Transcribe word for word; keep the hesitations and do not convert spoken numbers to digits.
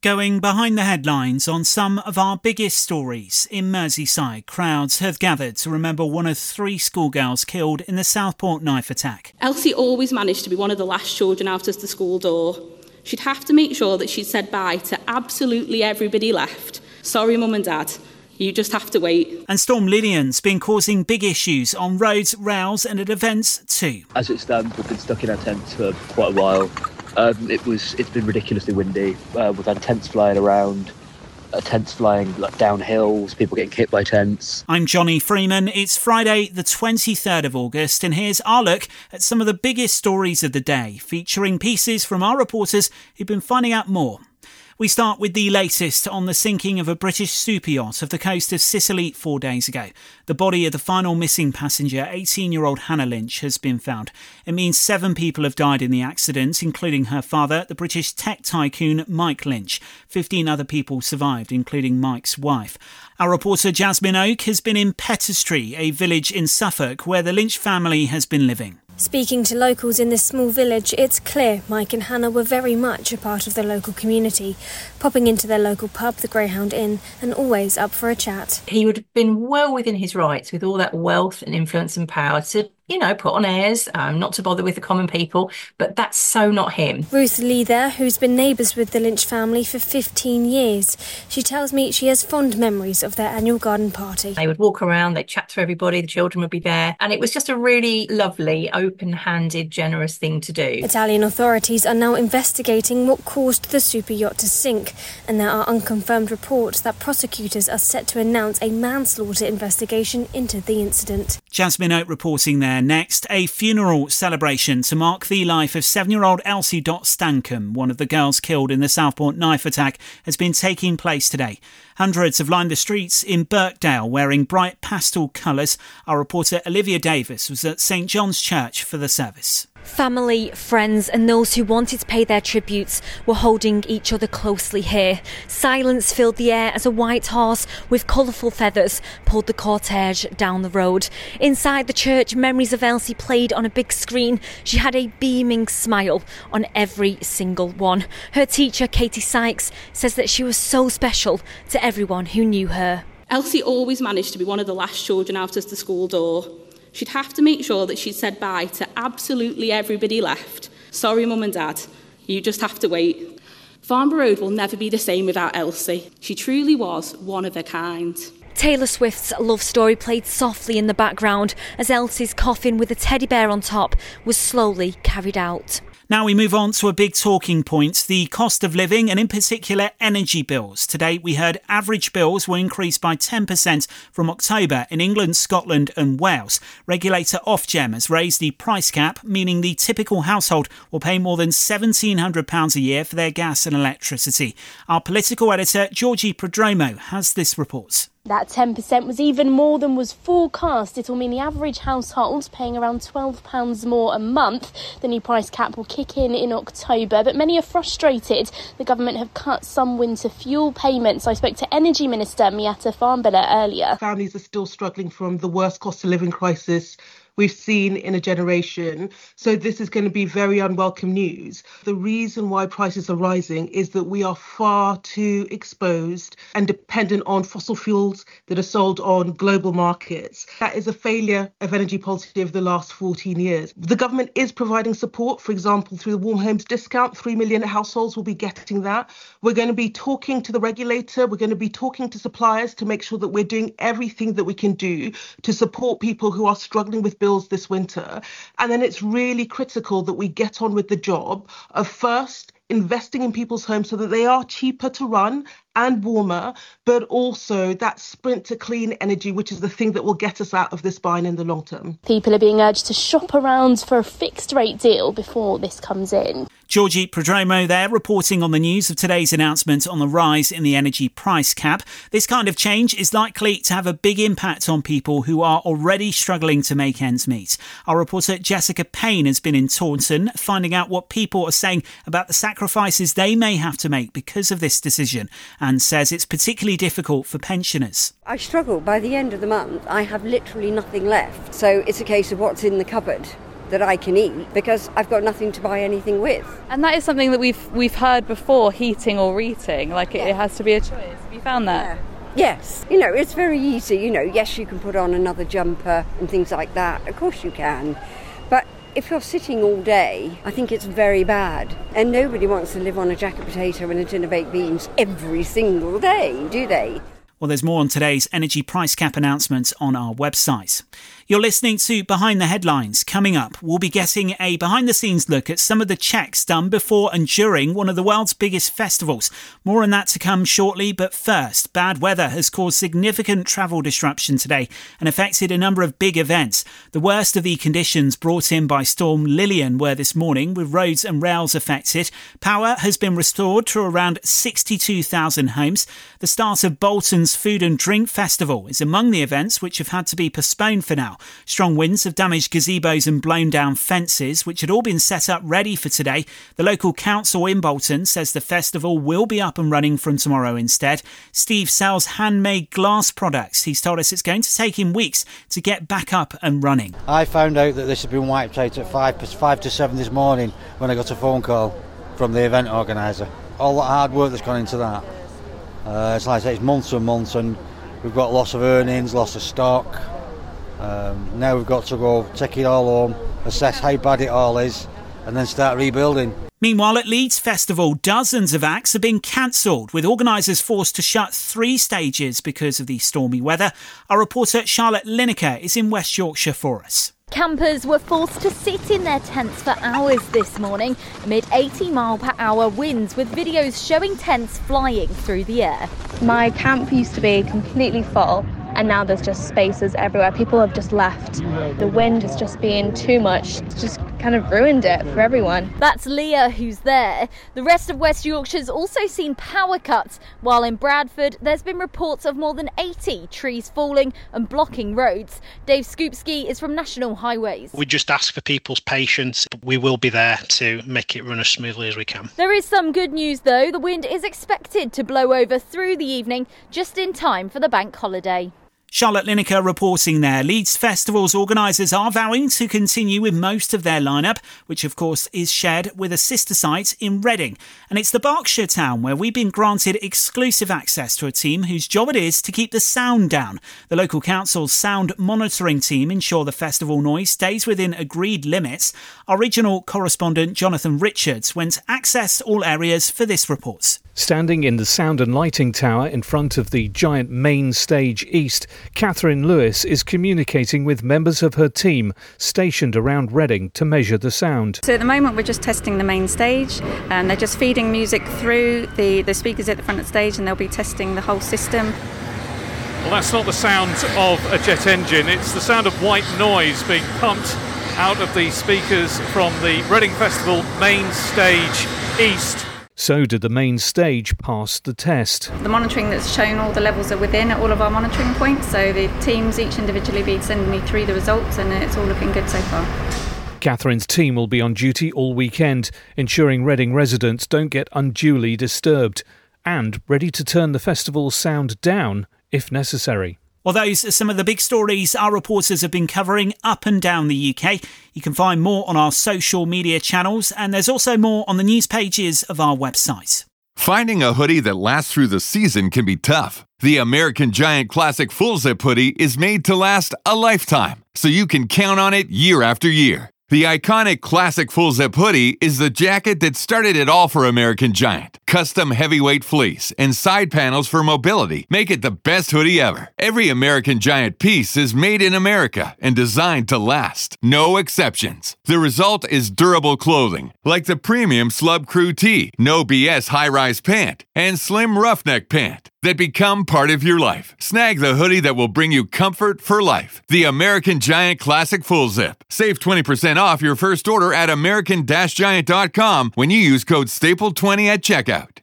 Going behind the headlines on some of our biggest stories, in Merseyside, crowds have gathered to remember one of three schoolgirls killed in the Southport knife attack. Elsie always managed to be one of the last children out of the school door. She'd have to make sure that she'd said bye to absolutely everybody left. Sorry, Mum and Dad. You just have to wait. And Storm Lillian's been causing big issues on roads, rails and at events too. As it stands, we've been stuck in our tents for quite a while. Um, it was, it's been ridiculously windy. Uh, we've had tents flying around, uh, tents flying like down hills, people getting hit by tents. I'm Johnny Freeman. It's Friday the twenty-third of August and here's our look at some of the biggest stories of the day, featuring pieces from our reporters who've been finding out more. We start with the latest on the sinking of a British super yacht off the coast of Sicily four days ago. The body of the final missing passenger, eighteen-year-old Hannah Lynch, has been found. It means seven people have died in the accident, including her father, the British tech tycoon Mike Lynch. Fifteen other people survived, including Mike's wife. Our reporter Jasmine Oak has been in Petterstree, a village in Suffolk, where the Lynch family has been living. Speaking to locals in this small village, it's clear Mike and Hannah were very much a part of the local community, popping into their local pub, the Greyhound Inn, and always up for a chat. He would have been well within his rights with all that wealth and influence and power to, you know, put on airs, um, not to bother with the common people, but that's so not him. Ruth Lee there, who's been neighbours with the Lynch family for fifteen years. She tells me she has fond memories of their annual garden party. They would walk around, they'd chat to everybody, the children would be there, and it was just a really lovely, open-handed, generous thing to do. Italian authorities are now investigating what caused the super yacht to sink, and there are unconfirmed reports that prosecutors are set to announce a manslaughter investigation into the incident. Jasmine Oak reporting there. Next, a funeral celebration to mark the life of seven-year-old Elsie Dot Stankham, one of the girls killed in the Southport knife attack, has been taking place today. Hundreds have lined the streets in Birkdale wearing bright pastel colours. Our reporter Olivia Davis was at St John's Church for the service. Family, friends and those who wanted to pay their tributes were holding each other closely here. Silence filled the air as a white horse with colourful feathers pulled the cortege down the road. Inside the church, memories of Elsie played on a big screen. She had a beaming smile on every single one. Her teacher, Katie Sykes, says that she was so special to everyone who knew her. Elsie always managed to be one of the last children out of the school door. She'd have to make sure that she'd said bye to absolutely everybody left. Sorry, Mum and Dad. You just have to wait. Farnborough Road will never be the same without Elsie. She truly was one of a kind. Taylor Swift's love story played softly in the background as Elsie's coffin with a teddy bear on top was slowly carried out. Now we move on to a big talking point, the cost of living and in particular energy bills. Today we heard average bills will increase by ten percent from October in England, Scotland and Wales. Regulator Ofgem has raised the price cap, meaning the typical household will pay more than seventeen hundred pounds a year for their gas and electricity. Our political editor Georgie Prodromo has this report. That ten percent was even more than was forecast. It'll mean the average household paying around twelve pounds more a month. The new price cap will kick in in October, but many are frustrated. The government have cut some winter fuel payments. I spoke to Energy Minister Miatta Fahnbulleh earlier. Families are still struggling from the worst cost of living crisis we've seen in a generation. So this is going to be very unwelcome news. The reason why prices are rising is that we are far too exposed and dependent on fossil fuels that are sold on global markets. That is a failure of energy policy over the last fourteen years. The government is providing support, for example, through the Warm Homes discount. Three million households will be getting that. We're going to be talking to the regulator. We're going to be talking to suppliers to make sure that we're doing everything that we can do to support people who are struggling with bills this winter. And then it's really critical that we get on with the job of first investing in people's homes so that they are cheaper to run and warmer, but also that sprint to clean energy, which is the thing that will get us out of this bind in the long term. People are being urged to shop around for a fixed rate deal before this comes in. Georgie Prodromo there, reporting on the news of today's announcement on the rise in the energy price cap. This kind of change is likely to have a big impact on people who are already struggling to make ends meet. Our reporter Jessica Payne has been in Taunton, finding out what people are saying about the sacrifices they may have to make because of this decision, and says it's particularly difficult for pensioners. I struggle. By the end of the month, I have literally nothing left. So it's a case of what's in the cupboard that I can eat because I've got nothing to buy anything with. And that is something that we've we've heard before, heating or eating, like it, yeah. it has to be a choice. Have you found that? Yeah. Yes, you know, it's very easy, you know, yes, you can put on another jumper and things like that, of course you can, but if you're sitting all day, I think it's very bad, and nobody wants to live on a jacket potato and a tin of baked beans every single day, do they? Well, there's more on today's energy price cap announcements on our website. You're listening to Behind the Headlines. Coming up, we'll be getting a behind-the-scenes look at some of the checks done before and during one of the world's biggest festivals. More on that to come shortly, but first, bad weather has caused significant travel disruption today and affected a number of big events. The worst of the conditions brought in by Storm Lillian were this morning, with roads and rails affected. Power has been restored to around sixty-two thousand homes. The start of Bolton's Food and Drink Festival is among the events which have had to be postponed for now. Strong winds have damaged gazebos and blown down fences, which had all been set up ready for today. The local council in Bolton says the festival will be up and running from tomorrow instead. Steve sells handmade glass products. He's told us it's going to take him weeks to get back up and running. I found out that this had been wiped out at five, five to seven this morning when I got a phone call from the event organiser. All that hard work that's gone into that. Uh, it's like I say, it's months and months, and we've got loss of earnings, loss of stock. Um, now we've got to go take it all home, assess how bad it all is, and then start rebuilding. Meanwhile, at Leeds Festival, dozens of acts have been cancelled, with organisers forced to shut three stages because of the stormy weather. Our reporter Charlotte Lineker is in West Yorkshire for us. Campers were forced to sit in their tents for hours this morning amid eighty mile per hour winds, with videos showing tents flying through the air. My camp used to be completely full, and now there's just spaces everywhere. People have just left. The wind has just been too much. It's just kind of ruined it for everyone. That's Leah who's there. The rest of West Yorkshire's also seen power cuts, while in Bradford there's been reports of more than eighty trees falling and blocking roads. Dave Skupski is from National Highways. We just ask for people's patience, but we will be there to make it run as smoothly as we can. There is some good news though. The wind is expected to blow over through the evening, just in time for the bank holiday. Charlotte Lineker reporting there. Leeds Festival's organisers are vowing to continue with most of their lineup, which of course is shared with a sister site in Reading. And it's the Berkshire town where we've been granted exclusive access to a team whose job it is to keep the sound down. The local council's sound monitoring team ensure the festival noise stays within agreed limits. Our regional correspondent Jonathan Richards went to access all areas for this report. Standing in the sound and lighting tower in front of the giant main stage east, Catherine Lewis is communicating with members of her team stationed around Reading to measure the sound. So at the moment we're just testing the main stage, and they're just feeding music through the, the speakers at the front of the stage, and they'll be testing the whole system. Well, that's not the sound of a jet engine, it's the sound of white noise being pumped out of the speakers from the Reading Festival main stage east. So did the main stage pass the test. The monitoring that's shown all the levels are within at all of our monitoring points, so the teams each individually be sending me through the results, and it's all looking good so far. Catherine's team will be on duty all weekend, ensuring Reading residents don't get unduly disturbed, and ready to turn the festival's sound down if necessary. Well, those are some of the big stories our reporters have been covering up and down the U K. You can find more on our social media channels, and there's also more on the news pages of our website. Finding a hoodie that lasts through the season can be tough. The American Giant Classic Full Zip hoodie is made to last a lifetime, so you can count on it year after year. The iconic Classic Full Zip hoodie is the jacket that started it all for American Giant. Custom heavyweight fleece and side panels for mobility make it the best hoodie ever. Every American Giant piece is made in America and designed to last. No exceptions. The result is durable clothing, like the premium Slub Crew Tee, No B S high-rise pant, and slim roughneck pant that become part of your life. Snag the hoodie that will bring you comfort for life. The American Giant Classic Full Zip. Save twenty percent off your first order at American Giant dot com when you use code staple twenty at checkout.